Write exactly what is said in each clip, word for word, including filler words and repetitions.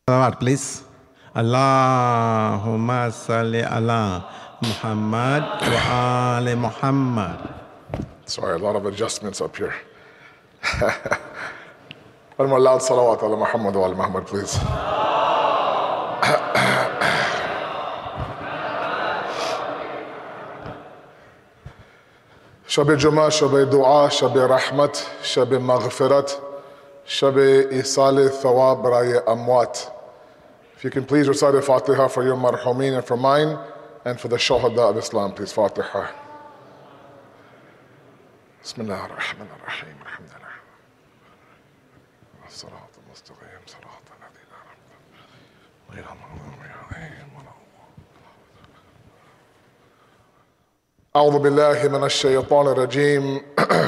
Salawat, please. Allahumma salli ala Muhammad wa ali Muhammad. Sorry, a lot of adjustments up here. One more loud salawat ala Muhammad wa ali Muhammad, please. Shab Juma, Shab Dua, Shab Rahmat, Shab Maghfirat, Shab Isal Thawab Raya Amwat. If you can please recite the Fatiha for your marhumin and for mine, and for the Shuhada of Islam, please. Fatiha. Bismillah ar-Rahman ar-Rahim. Alhamdulillah. As-salatu al-mustaqim, salatu al-ladina أعوذ بالله من الشيطان الرجيم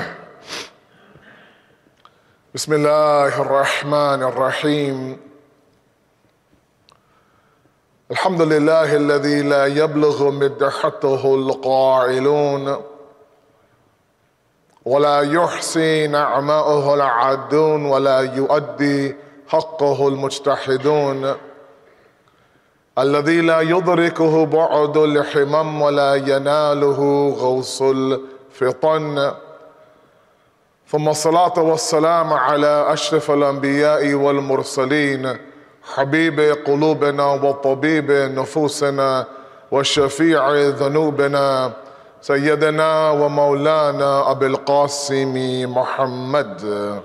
بسم الله الرحمن الرحيم الحمد لله الذي لا يبلغ مدحته القائلون ولا يحصي نعماءه العادون ولا يؤدي حقه المجتهدون الذي لا يدركه بعد الحمم ولا يناله غوص الفطن ثم الصلاة والسلام على أشرف الأنبياء والمرسلين حبيب قلوبنا وطبيب نفوسنا وشفيع ذنوبنا سيدنا ومولانا أبي القاسم محمد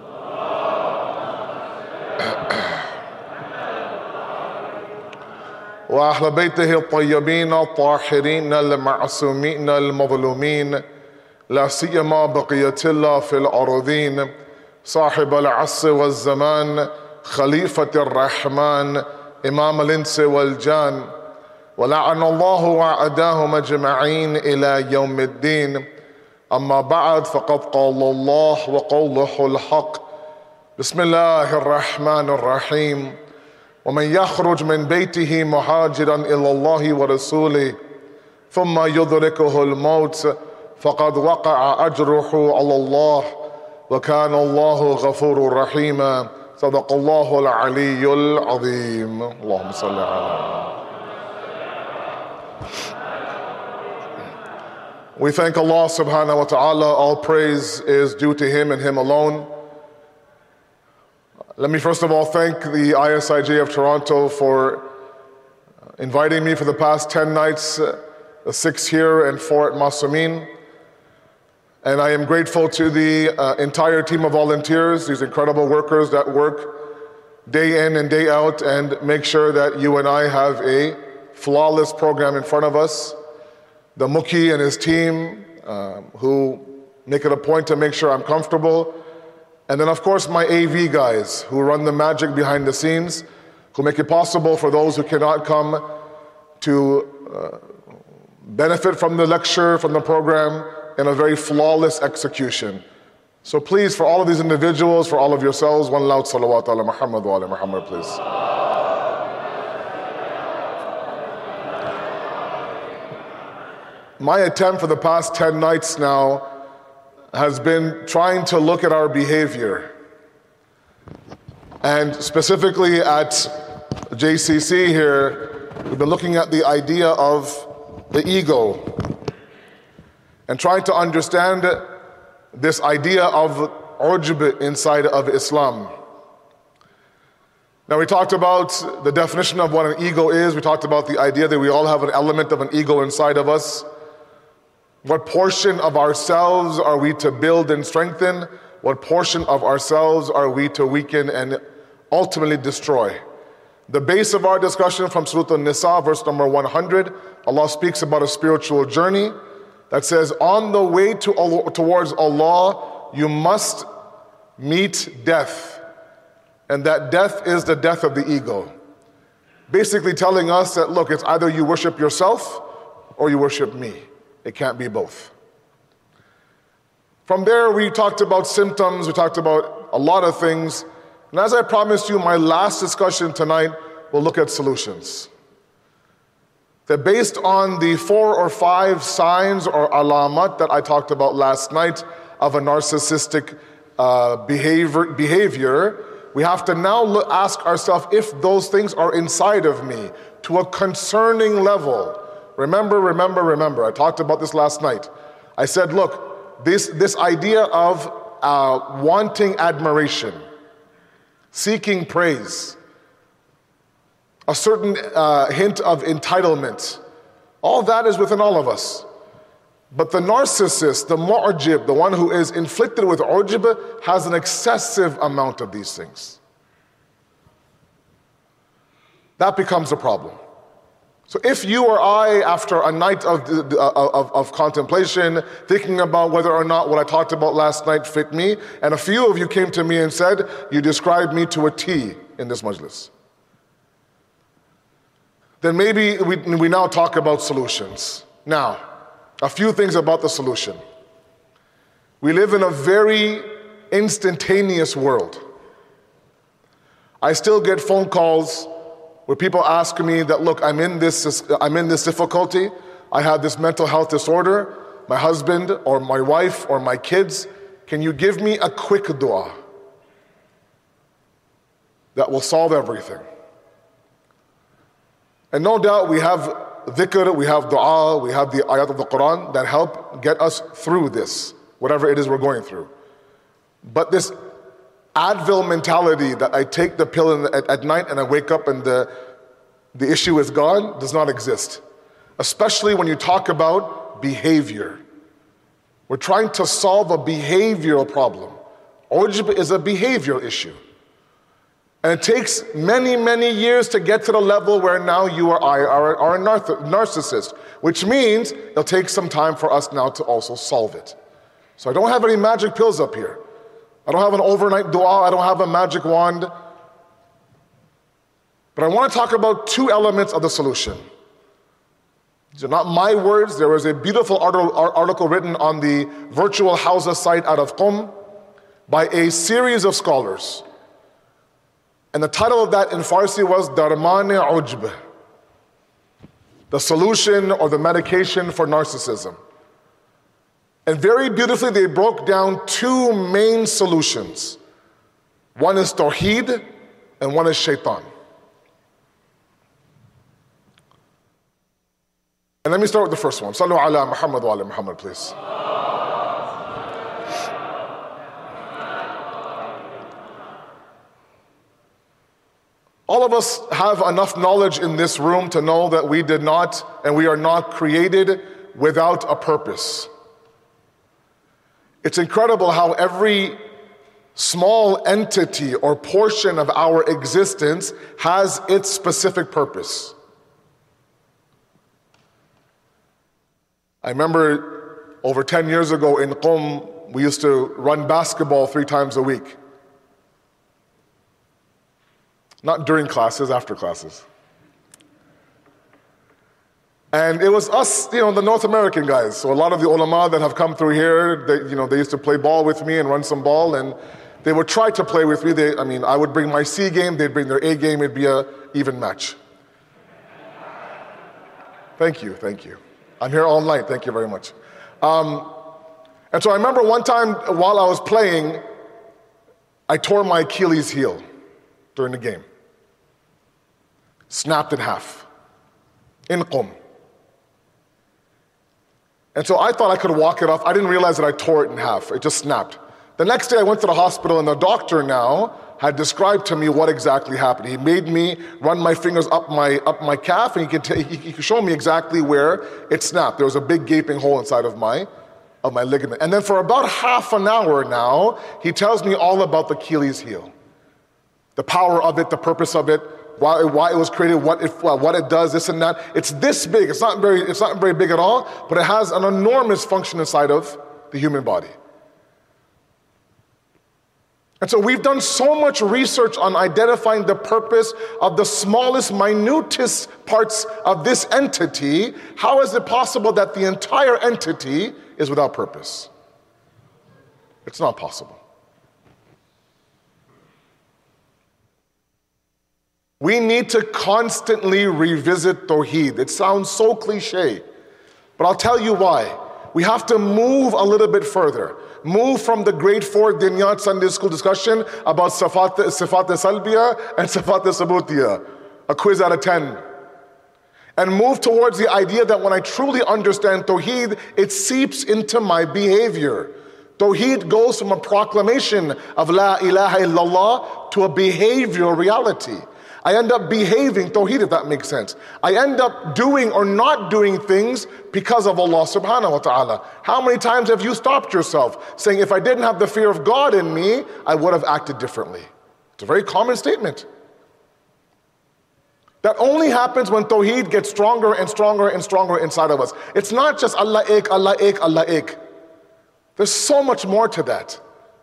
وأهل بيته الطيبين الطاهرين المعصومين المظلومين لا سيما بقية الله في الأرضين صاحب العصر والزمان خليفة الرحمن إمام الإنس والجان ولعن الله وأعداهم أجمعين إلى يوم الدين أما بعد فقد قال الله وقوله الحق بسم الله الرحمن الرحيم ومن يخرج من بيته مهاجرا إلى الله ورسوله ثم يدركه الموت فقد وقع أجره على الله وكان الله غفور رحيما صدق الله العلي العظيم اللهم صل على We thank Allah subhanahu wa ta'ala. All praise is due to Him and Him alone. Let me first of all thank the I S I J of Toronto for inviting me for the past ten nights, uh, six here and four at Masamin. And I am grateful to the uh, entire team of volunteers, these incredible workers that work day in and day out and make sure that you and I have a flawless program in front of us. The Muki and his team uh, who make it a point to make sure I'm comfortable. And then, of course, my A V guys who run the magic behind the scenes, who make it possible for those who cannot come to uh, benefit from the lecture, from the program, in a very flawless execution. So please, for all of these individuals, for all of yourselves, one loud salawat ala Muhammad wa ala Muhammad, please. My attempt for the past ten nights now has been trying to look at our behavior. And specifically at J C C here, we've been looking at the idea of the ego and trying to understand this idea of ujb inside of Islam. Now we talked about the definition of what an ego is. We talked about the idea that we all have an element of an ego inside of us. What portion of ourselves are we to build and strengthen? What portion of ourselves are we to weaken and ultimately destroy? The base of our discussion from Surah An-Nisa, verse number one hundred, Allah speaks about a spiritual journey that says, on the way to Allah, towards Allah, you must meet death. And that death is the death of the ego. Basically telling us that, look, it's either you worship yourself or you worship me. It can't be both. From there, we talked about symptoms, we talked about a lot of things. And as I promised you, my last discussion tonight will look at solutions. That based on the four or five signs or alamat that I talked about last night of a narcissistic uh, behavior, behavior, we have to now look, ask ourselves if those things are inside of me to a concerning level. Remember, remember, remember. I talked about this last night. I said, look, this, this idea of uh, wanting admiration, seeking praise, a certain uh, hint of entitlement, all that is within all of us. But the narcissist, the mu'jib, the one who is inflicted with ujb, has an excessive amount of these things. That becomes a problem. So if you or I, after a night of, of, of contemplation, thinking about whether or not what I talked about last night fit me, and a few of you came to me and said, you described me to a T in this majlis, then maybe we, we now talk about solutions. Now, a few things about the solution. We live in a very instantaneous world. I still get phone calls where people ask me that, look, I'm in this, I'm in this difficulty. I have this mental health disorder. My husband or my wife or my kids, can you give me a quick dua that will solve everything? And no doubt we have dhikr, we have dua, we have the ayat of the Quran that help get us through this, whatever it is we're going through. But this Advil mentality that I take the pill in the, at, at night and I wake up and the, the issue is gone does not exist. Especially when you talk about behavior. We're trying to solve a behavioral problem. Ujb is a behavioral issue. And it takes many, many years to get to the level where now you or I are, are a narcissist, which means it'll take some time for us now to also solve it. So I don't have any magic pills up here. I don't have an overnight dua, I don't have a magic wand. But I want to talk about two elements of the solution. These are not my words. There was a beautiful article written on the Virtual Hausa site out of Qom by a series of scholars. And the title of that in Farsi was Darman-e Ujb, the solution or the medication for narcissism. And very beautifully, they broke down two main solutions. One is Tawheed, and one is Shaitan. And let me start with the first one. Sallu ala Muhammad wa ala Muhammad, please. All of us have enough knowledge in this room to know that we did not, and we are not created without a purpose. It's incredible how every small entity or portion of our existence has its specific purpose. I remember over ten years ago in Qom, we used to run basketball three times a week. Not during classes, after classes. And it was us, you know, the North American guys. So a lot of the ulama that have come through here, they, you know, they used to play ball with me and run some ball, and they would try to play with me. They, I mean, I would bring my C game, they'd bring their A game, it'd be an even match. Thank you, thank you. I'm here all night, thank you very much. Um, and so I remember one time while I was playing, I tore my Achilles heel during the game. Snapped in half in Qom. And so I thought I could walk it off. I didn't realize that I tore it in half. It just snapped. The next day I went to the hospital, and the doctor now had described to me what exactly happened. He made me run my fingers up my up my calf, and he could, t- he could show me exactly where it snapped. There was a big gaping hole inside of my, of my ligament. And then for about half an hour now, he tells me all about the Achilles heel. The power of it, the purpose of it, why, why it was created, what it, what it does, this and that. It's this big. It's not very, it's not very big at all, but it has an enormous function inside of the human body. And so we've done so much research on identifying the purpose of the smallest, minutest parts of this entity. How is it possible that the entire entity is without purpose? It's not possible. We need to constantly revisit Tawheed. It sounds so cliche, but I'll tell you why. we have to move a little bit further. Move from the grade four Dinyat Sunday school discussion about Sifat Sifat Salbiya and Sifat Sabutiya, a quiz out of ten. And move towards the idea that when I truly understand Tawheed, it seeps into my behavior. Tawheed goes from a proclamation of La ilaha illallah to a behavioral reality. I end up behaving Tawheed, if that makes sense. I end up doing or not doing things because of Allah subhanahu wa ta'ala. How many times have you stopped yourself saying, if I didn't have the fear of God in me, I would have acted differently? It's a very common statement. That only happens when Tawheed gets stronger and stronger and stronger inside of us. It's not just Allah ek, Allah ek, Allah ek. There's so much more to that.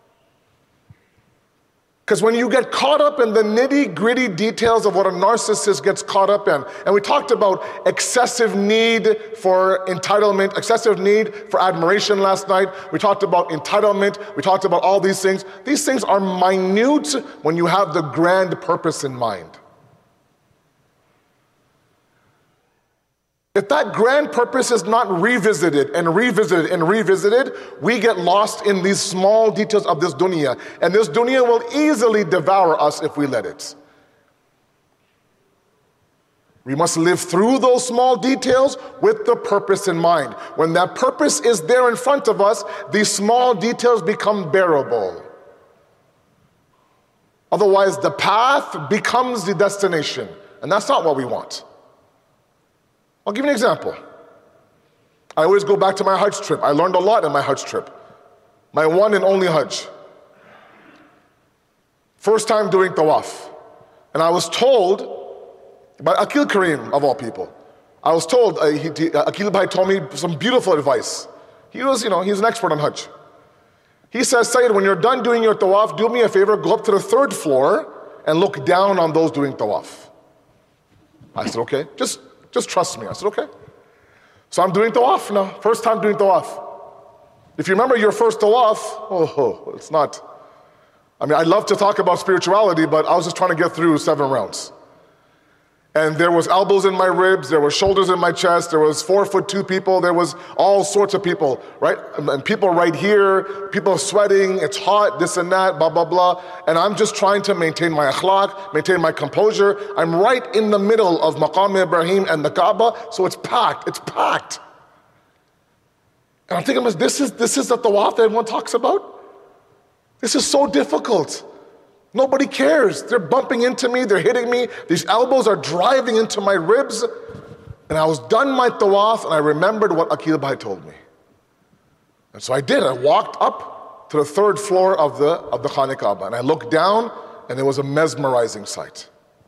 Because when you get caught up in the nitty-gritty details of what a narcissist gets caught up in, and we talked about excessive need for entitlement, excessive need for admiration last night. We talked about entitlement. We talked about all these things. These things are minute when you have the grand purpose in mind. If that grand purpose is not revisited and revisited and revisited, we get lost in these small details of this dunya. And this dunya will easily devour us if we let it. We must live through those small details with the purpose in mind. When that purpose is there in front of us, these small details become bearable. Otherwise, the path becomes the destination. And that's not what we want. I'll give you an example. I always go back to my Hajj trip. I learned a lot in my Hajj trip. My one and only Hajj. First time doing tawaf. And I was told by Akil Kareem, of all people, I was told, uh, he, uh, Akil Bhai told me some beautiful advice. He was, you know, he's an expert on Hajj. He says, Sayyid, when you're done doing your tawaf, do me a favor, go up to the third floor and look down on those doing tawaf. I said, okay, just Just trust me. I said, okay. So I'm doing tawaf now. First time doing tawaf. If you remember your first tawaf, oh, it's not. I mean, I love to talk about spirituality, but I was just trying to get through seven rounds. And there was elbows in my ribs, there was shoulders in my chest, there was four foot two people, there was all sorts of people, right? And people right here, people sweating, it's hot, this and that, blah, blah, blah. And I'm just trying to maintain my akhlaq, maintain my composure. I'm right in the middle of Maqam Ibrahim and the Kaaba, so it's packed, it's packed. And I'm thinking, this is, this is the tawaf that everyone talks about? This is so difficult. Nobody cares. They're bumping into me, they're hitting me, these elbows are driving into my ribs. And I was done my tawaf and I remembered what Akil Bhai told me. And so I did. I walked up to the third floor of the, of the Khane Kaaba and I looked down and it was a mesmerizing sight.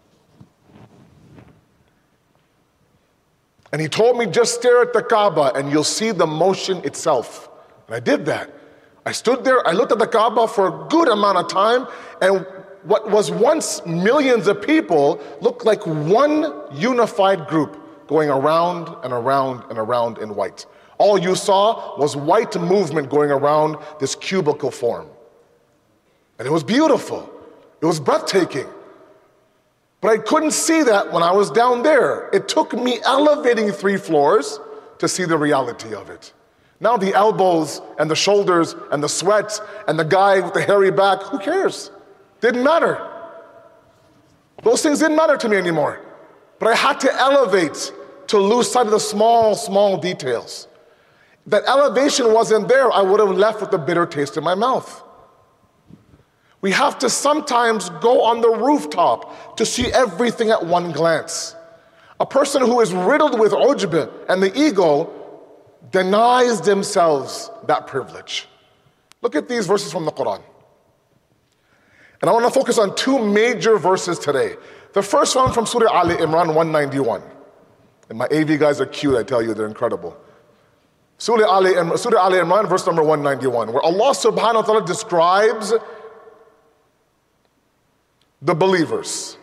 And he told me, just stare at the Kaaba and you'll see the motion itself. And I did that. I stood there, I looked at the Kaaba for a good amount of time, and what was once millions of people looked like one unified group going around and around and around in white. All you saw was white movement going around this cubical form. And it was beautiful. It was breathtaking. But I couldn't see that when I was down there. It took me elevating three floors to see the reality of it. Now the elbows and the shoulders and the sweat and the guy with the hairy back, who cares? Didn't matter. Those things didn't matter to me anymore. But I had to elevate to lose sight of the small, small details. If that elevation wasn't there, I would have left with a bitter taste in my mouth. We have to sometimes go on the rooftop to see everything at one glance. A person who is riddled with ujb and the ego denies themselves that privilege. Look at these verses from the Quran. And I want to focus on two major verses today. The first one from Surah Ali Imran one ninety-one. And my A V guys are cute, I tell you, they're incredible. Surah Ali, Surah Ali Imran, verse number one ninety-one, where Allah subhanahu wa ta'ala describes the believers.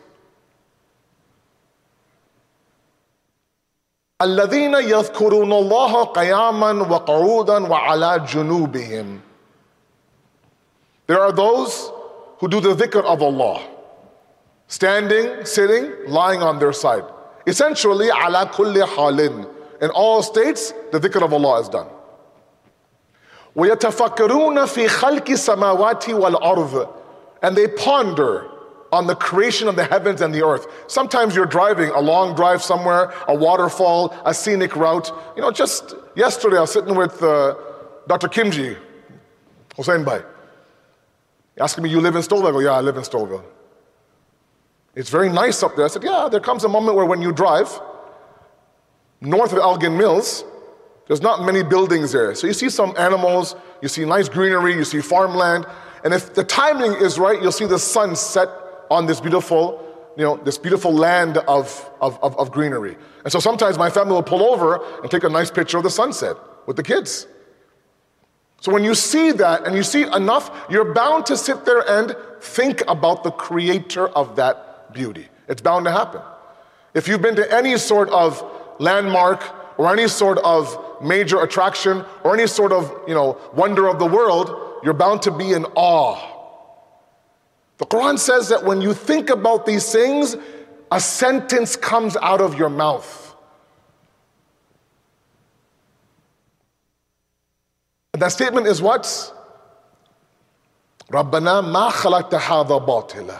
الذين يذكرون الله قياما وقعودا وعلى جنوبهم. There are those who do the dhikr of Allah, standing, sitting, lying on their side. Essentially, ala kulli halin. In all states, the dhikr of Allah is done. وَيَتَفَكَّرُونَ فِي خَلْقِ السَّمَاوَاتِ وَالْأَرْضِ. And they ponder on the creation of the heavens and the earth. Sometimes you're driving a long drive somewhere, a waterfall, a scenic route. You know, just yesterday I was sitting with uh, Doctor Kimji, Hussein Bhai. Asking me, you live in Stouffville? I go, yeah, I live in Stouffville. It's very nice up there. I said, yeah, there comes a moment where when you drive north of Elgin Mills, there's not many buildings there. So you see some animals, you see nice greenery, you see farmland, and if the timing is right, you'll see the sun set on this beautiful, you know, this beautiful land of, of, of, of greenery. And so sometimes my family will pull over and take a nice picture of the sunset with the kids. So when you see that and you see enough, you're bound to sit there and think about the creator of that beauty. It's bound to happen. If you've been to any sort of landmark or any sort of major attraction or any sort of, you know, wonder of the world, you're bound to be in awe. The Quran says that when you think about these things, a sentence comes out of your mouth. And that statement is what? رَبَّنَا مَا خَلَقْتَ هَذَا بَاطِلًا.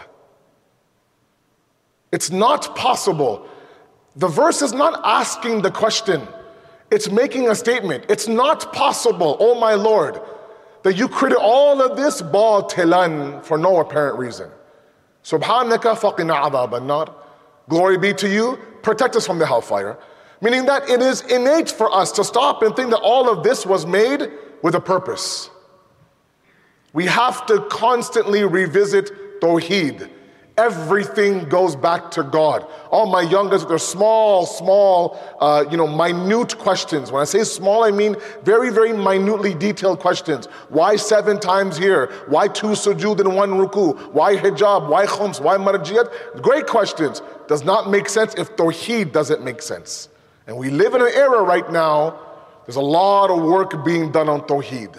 It's not possible. The verse is not asking the question. It's making a statement. It's not possible, oh my Lord, that you created all of this batilan for no apparent reason. Subhanaka faqina adhab an-nar. Glory be to you, protect us from the hellfire. Meaning that it is innate for us to stop and think that all of this was made with a purpose. We have to constantly revisit Tawheed. Everything goes back to God. All my youngest, they're small, small, uh, you know, minute questions. When I say small, I mean very, very minutely detailed questions. Why seven times here? Why two sujood and one ruku? Why hijab? Why khums? Why marjiyat? Great questions. Does not make sense if Tawheed doesn't make sense. And we live in an era right now, there's a lot of work being done on Tawheed.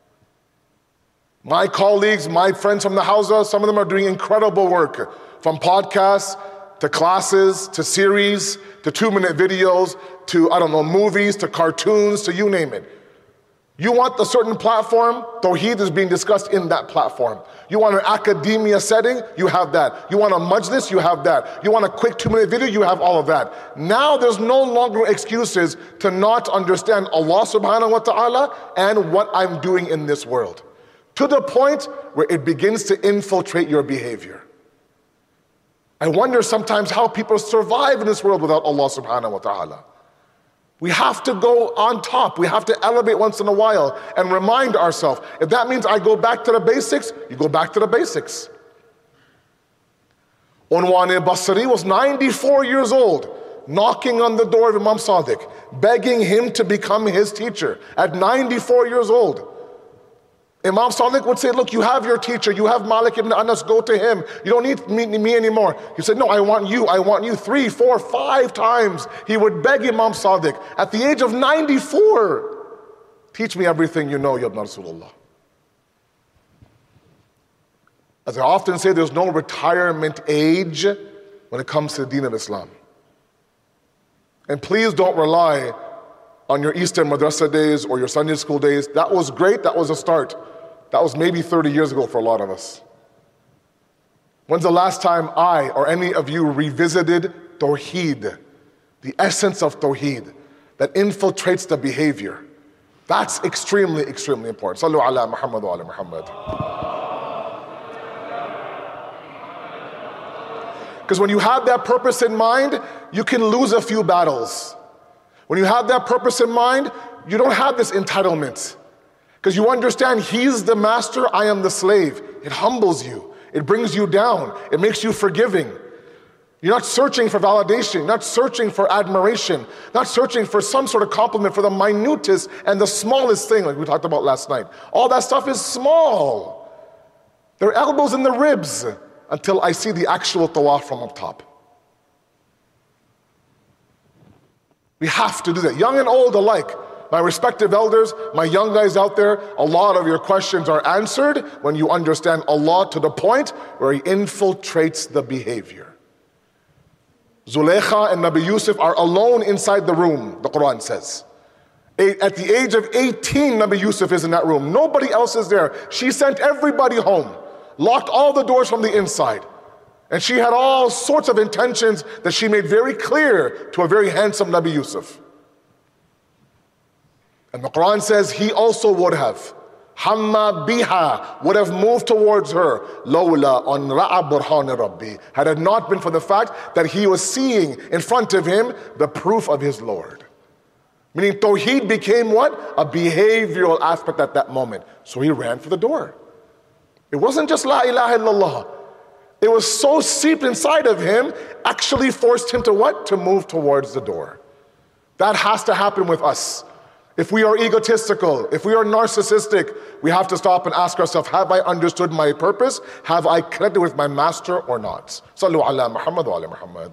My colleagues, my friends from the Hawza, some of them are doing incredible work. From podcasts, to classes, to series, to two-minute videos, to, I don't know, movies, to cartoons, to you name it. You want a certain platform, Tawheed is being discussed in that platform. You want an academia setting, you have that. You want a majlis, you have that. You want a quick two-minute video, you have all of that. Now there's no longer excuses to not understand Allah subhanahu wa ta'ala and what I'm doing in this world. To the point where it begins to infiltrate your behavior. I wonder sometimes how people survive in this world without Allah subhanahu wa ta'ala. We have to go on top. We have to elevate once in a while and remind ourselves. If that means I go back to the basics, you go back to the basics. Unwan al-Basri was ninety-four years old, knocking on the door of Imam Sadiq, begging him to become his teacher at ninety-four years old. Imam Sadiq would say, look, you have your teacher, you have Malik ibn Anas, go to him. You don't need me, me anymore. He said, no, I want you, I want you. Three, four, five times he would beg Imam Sadiq at the age of ninety-four, teach me everything you know, Ya Ibn Rasulullah. As I often say, there's no retirement age when it comes to the deen of Islam. And please don't rely on your Eastern Madrasa days or your Sunday school days. That was great, that was a start. That was maybe thirty years ago for a lot of us. When's the last time I or any of you revisited Tawheed, the essence of Tawheed that infiltrates the behavior? That's extremely, extremely important. Sallu ala Muhammad wa ala Muhammad. Because when you have that purpose in mind, you can lose a few battles. When you have that purpose in mind, you don't have this entitlement. Because you understand He's the master, I am the slave. It humbles you. It brings you down. It makes you forgiving. You're not searching for validation, not searching for admiration, not searching for some sort of compliment for the minutest and the smallest thing like we talked about last night. All that stuff is small. There are elbows in the ribs until I see the actual tawaf from up top. We have to do that, young and old alike. My respective elders, my young guys out there, a lot of your questions are answered when you understand Allah to the point where He infiltrates the behavior. Zulaykha and Nabi Yusuf are alone inside the room, the Quran says. At the age of eighteen, Nabi Yusuf is in that room. Nobody else is there. She sent everybody home, locked all the doors from the inside. And she had all sorts of intentions that she made very clear to a very handsome Nabi Yusuf. And the Quran says he also would have. Hamma biha, would have moved towards her. Lawla an ra'a burhan rabbi. Had it not been for the fact that he was seeing in front of him the proof of his Lord. Meaning Tawheed became what? A behavioral aspect at that moment. So he ran for the door. It wasn't just La ilaha illallah. It was so seeped inside of him, actually forced him to what? To move towards the door. That has to happen with us. If we are egotistical, if we are narcissistic, we have to stop and ask ourselves, have I understood my purpose? Have I connected with my master or not? Sallu ala Muhammad wa ala Muhammad.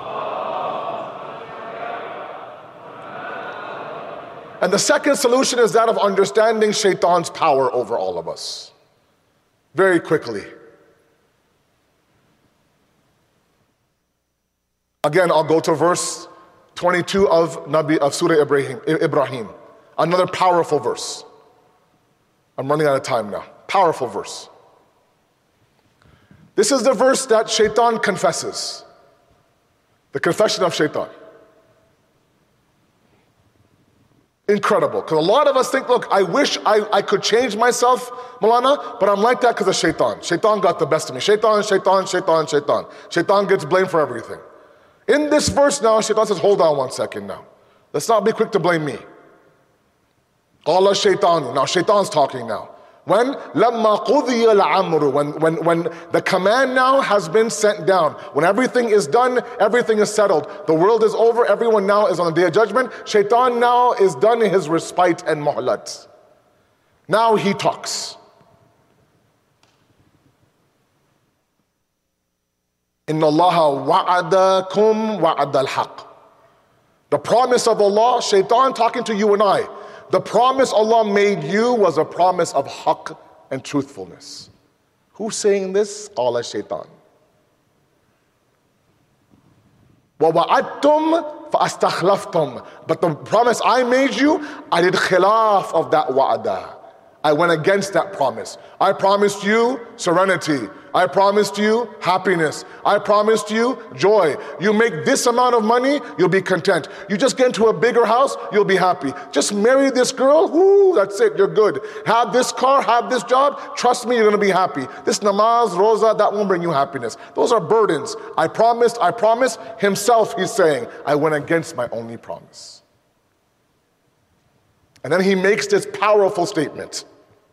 And the second solution is that of understanding Shaitan's power over all of us. Very quickly. Again, I'll go to verse twenty-two of Nabi of Surah Ibrahim, Ibrahim. Another powerful verse. I'm running out of time now. Powerful verse. This is the verse that Shaitan confesses. The confession of Shaitan. Incredible. Because a lot of us think, look, I wish I, I could change myself, Malana, but I'm like that because of Shaitan. Shaitan got the best of me. Shaitan, Shaitan, Shaitan, Shaitan. Shaitan gets blamed for everything. In this verse now, Shaitan says, hold on one second now. Let's not be quick to blame me. Qala Shaitan. Now Shaitan's talking now. When? لَمَّا قُضِيَ الْعَمْرُ when, when, when the command now has been sent down. When everything is done, everything is settled. The world is over, everyone now is on the day of judgment. Shaitan now is done in his respite and muhlat. Now he talks. إِنَّ اللَّهَ وَعَدَكُمْ وَعَدَ الْحَقِّ. The promise of Allah, Shaitan talking to you and I. The promise Allah made you was a promise of haqq and truthfulness. Who's saying this? Qala Shaitan. وَوَعَدْتُمْ فَأَسْتَخْلَفْتُمْ. But the promise I made you, I did khilaf of that wa'ada. I went against that promise. I promised you serenity. I promised you happiness. I promised you joy. You make this amount of money, you'll be content. You just get into a bigger house, you'll be happy. Just marry this girl, whoo, that's it, you're good. Have this car, have this job, trust me, you're gonna be happy. This namaz, roza, that won't bring you happiness. Those are burdens. I promised, I promised. Himself, he's saying, I went against my only promise. And then he makes this powerful statement.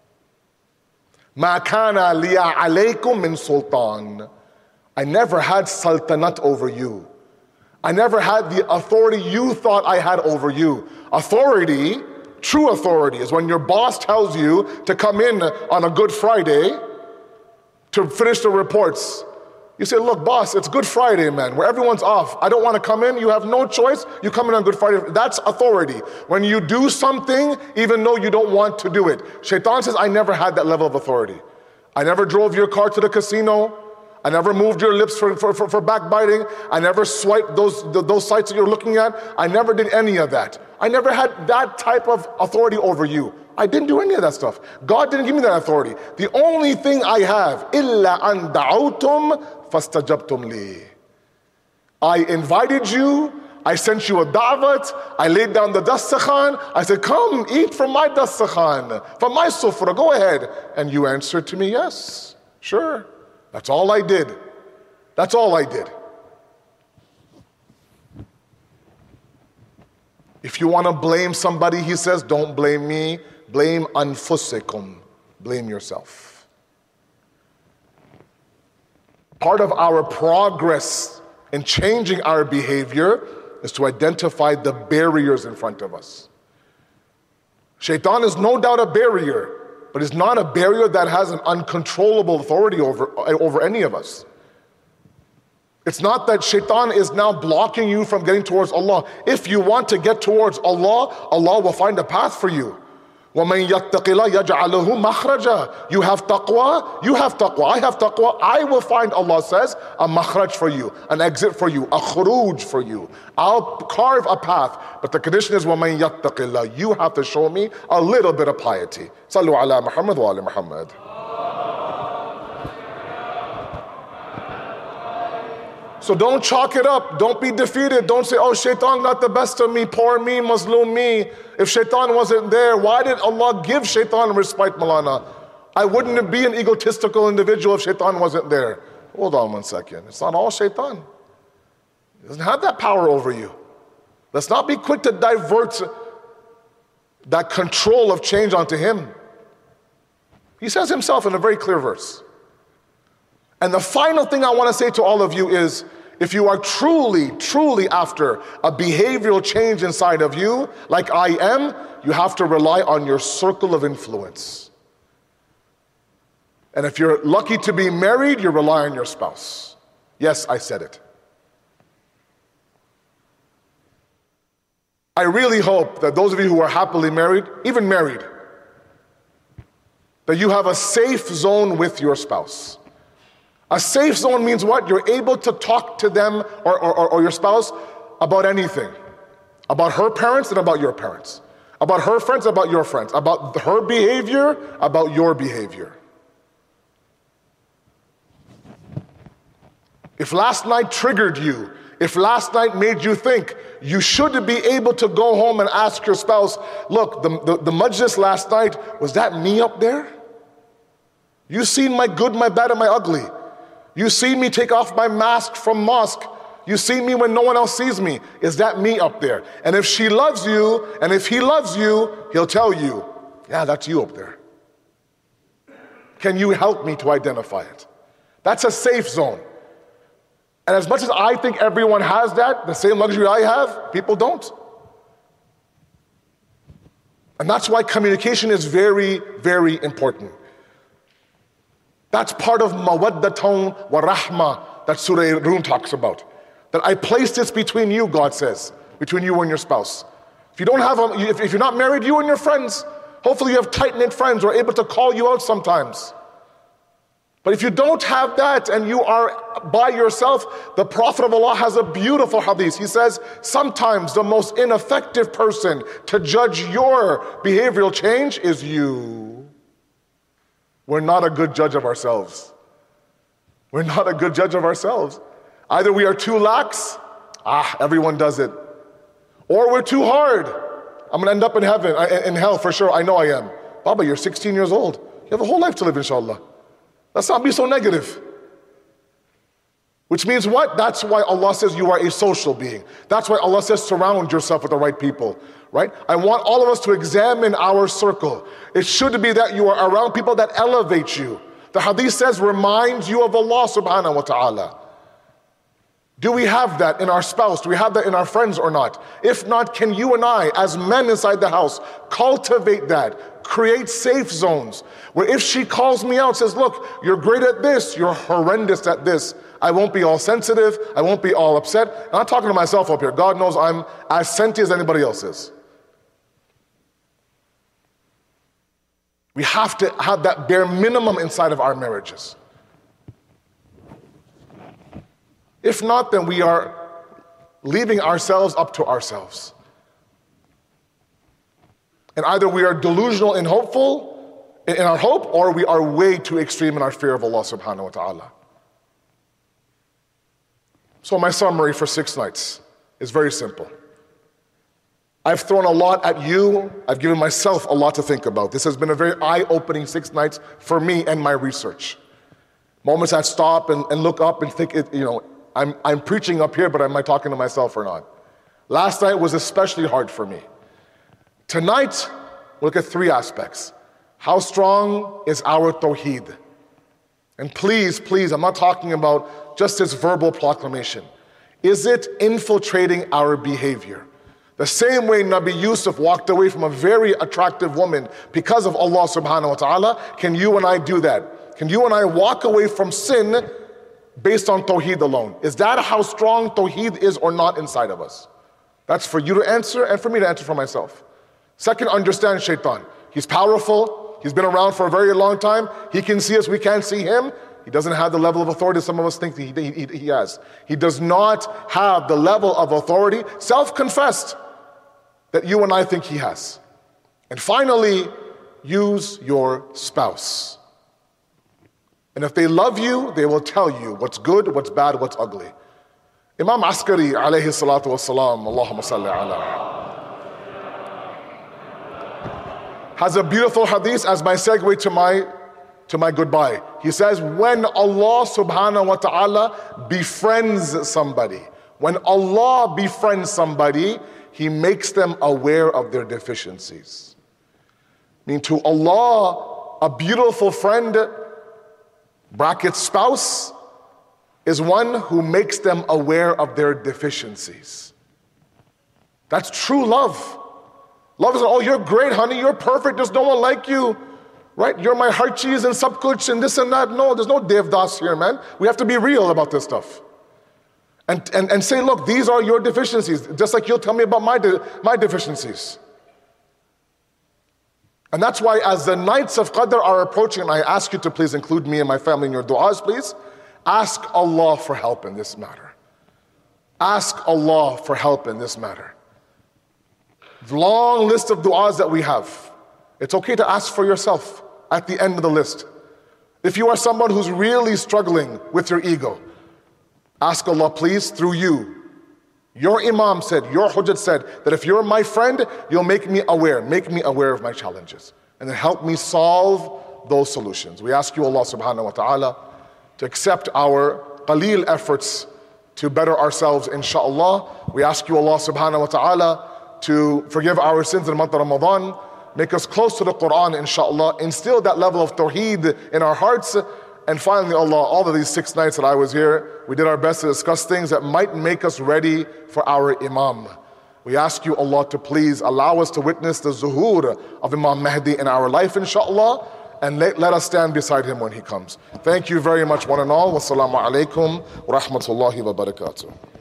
مَا كَانَ لِيَ عَلَيْكُمْ مِنْ سُلْطَانٍ. I never had sultanate over you. I never had the authority you thought I had over you. Authority, true authority, is when your boss tells you to come in on a Good Friday to finish the reports. You say, look, boss, it's Good Friday, man, where everyone's off. I don't want to come in. You have no choice. You come in on Good Friday. That's authority. When you do something, even though you don't want to do it. Shaitan says, I never had that level of authority. I never drove your car to the casino. I never moved your lips for, for, for, for backbiting. I never swiped those, those sites that you're looking at. I never did any of that. I never had that type of authority over you. I didn't do any of that stuff. God didn't give me that authority. The only thing I have, إِلَّا أَن دَعَوْتُمْ فَاسْتَجَبْتُمْ لِي. I invited you. I sent you a da'wat. I laid down the dastakhan. I said, come, eat from my dastakhan, from my sufra, go ahead. And you answered to me, yes, sure. That's all I did. That's all I did. If you want to blame somebody, he says, don't blame me. Blame anfusikum. Blame yourself. Part of our progress in changing our behavior is to identify the barriers in front of us. Shaitan is no doubt a barrier, but it's not a barrier that has an uncontrollable authority over, over any of us. It's not that Shaitan is now blocking you from getting towards Allah. If you want to get towards Allah, Allah will find a path for you. وَمَنْ يَتَّقِ اللَّهَ يَجْعَلْ لَهُ مَخْرَجًا. You have taqwa, you have taqwa, I have taqwa, I will find, Allah says, a makhraj for you, an exit for you, a khuruj for you. I'll carve a path, but the condition is وَمَنْ يَتَّقِ اللَّهَ. You have to show me a little bit of piety. Sallu ala Muhammad wa ali Muhammad. So don't chalk it up. Don't be defeated. Don't say, oh, shaitan got the best of me, poor me, Mazloom me. If shaitan wasn't there, why did Allah give shaitan respite, Malana? I wouldn't be an egotistical individual if shaitan wasn't there. Hold on one second. It's not all shaitan. He doesn't have that power over you. Let's not be quick to divert that control of change onto him. He says himself in a very clear verse. And the final thing I want to say to all of you is, if you are truly, truly after a behavioral change inside of you, like I am, you have to rely on your circle of influence. And if you're lucky to be married, you rely on your spouse. Yes, I said it. I really hope that those of you who are happily married, even married, that you have a safe zone with your spouse. A safe zone means what? You're able to talk to them or, or, or your spouse about anything. About her parents and about your parents. About her friends, about your friends. About her behavior, about your behavior. If last night triggered you, if last night made you think, you should be able to go home and ask your spouse, look, the, the, the majlis last night, was that me up there? You seen my good, my bad, and my ugly. You seen me take off my mask from mosque. You seen me when no one else sees me. Is that me up there? And if she loves you, and if he loves you, he'll tell you, yeah, that's you up there. Can you help me to identify it? That's a safe zone. And as much as I think everyone has that, the same luxury I have, people don't. And that's why communication is very, very important. That's part of mawaddatun wa rahma that Surah Rum talks about. That I place this between you, God says, between you and your spouse. If you don't have, a, if, if you're not married, you and your friends, hopefully you have tight-knit friends who are able to call you out sometimes. But if you don't have that and you are by yourself, the Prophet of Allah has a beautiful hadith. He says, sometimes the most ineffective person to judge your behavioral change is you. We're not a good judge of ourselves. We're not a good judge of ourselves. Either we are too lax, ah, everyone does it. Or we're too hard. I'm gonna end up in heaven, in hell for sure, I know I am. Baba, you're sixteen years old. You have a whole life to live, inshallah. Let's not be so negative. Which means what? That's why Allah says you are a social being. That's why Allah says surround yourself with the right people, right? I want all of us to examine our circle. It should be that you are around people that elevate you. The hadith says reminds you of Allah subhanahu wa ta'ala. Do we have that in our spouse? Do we have that in our friends or not? If not, can you and I, as men inside the house, cultivate that? Create safe zones where if she calls me out, says, look, you're great at this, you're horrendous at this, I won't be all sensitive, I won't be all upset. I'm not talking to myself up here. God knows I'm as senti as anybody else is. We have to have that bare minimum inside of our marriages. If not, then we are leaving ourselves up to ourselves. And either we are delusional and hopeful in our hope, or we are way too extreme in our fear of Allah subhanahu wa ta'ala. So my summary for six nights is very simple. I've thrown a lot at you. I've given myself a lot to think about. This has been a very eye-opening six nights for me and my research. Moments I stop and, and look up and think, it, you know, I'm, I'm preaching up here, but am I talking to myself or not? Last night was especially hard for me. Tonight, we'll look at three aspects. How strong is our tawheed? And please, please, I'm not talking about just this verbal proclamation. Is it infiltrating our behavior? The same way Nabi Yusuf walked away from a very attractive woman because of Allah subhanahu wa ta'ala, can you and I do that? Can you and I walk away from sin based on tawheed alone? Is that how strong tawheed is or not inside of us? That's for you to answer and for me to answer for myself. Second, understand shaitan. He's powerful. He's been around for a very long time. He can see us, we can't see him. He doesn't have the level of authority some of us think he, he, he has. He does not have the level of authority, self-confessed, that you and I think he has. And finally, use your spouse. And if they love you, they will tell you what's good, what's bad, what's ugly. Imam Askari, alayhi salatu wassalam, Allahumma salli ala, has a beautiful hadith as my segue to my, to my goodbye. He says, when Allah subhanahu wa ta'ala befriends somebody, when Allah befriends somebody, He makes them aware of their deficiencies. Meaning to Allah, a beautiful friend, bracket spouse, is one who makes them aware of their deficiencies. That's true love. Love is, oh, you're great, honey, you're perfect, there's no one like you, right? You're my heart cheese and sab kuch and this and that. No, there's no devdas here, man. We have to be real about this stuff. And, and, and say, look, these are your deficiencies, just like you'll tell me about my, de- my deficiencies. And that's why as the nights of Qadr are approaching, and I ask you to please include me and my family in your du'as, please, ask Allah for help in this matter. Ask Allah for help in this matter. Long list of du'as that we have. It's okay to ask for yourself at the end of the list. If you are someone who's really struggling with your ego, ask Allah, please, through you. Your Imam said, your Hujjat said, that if you're my friend, you'll make me aware, make me aware of my challenges, and then help me solve those solutions. We ask you, Allah subhanahu wa ta'ala, to accept our qaleel efforts to better ourselves, inshaAllah. We ask you, Allah subhanahu wa ta'ala, to forgive our sins in the month of Ramadan, make us close to the Quran, inshaAllah, instill that level of tawheed in our hearts. And finally, Allah, all of these six nights that I was here, we did our best to discuss things that might make us ready for our Imam. We ask you, Allah, to please allow us to witness the zuhur of Imam Mahdi in our life, inshaAllah, and let, let us stand beside him when he comes. Thank you very much, one and all. Wassalamu alaikum wa rahmatullahi wa barakatuh.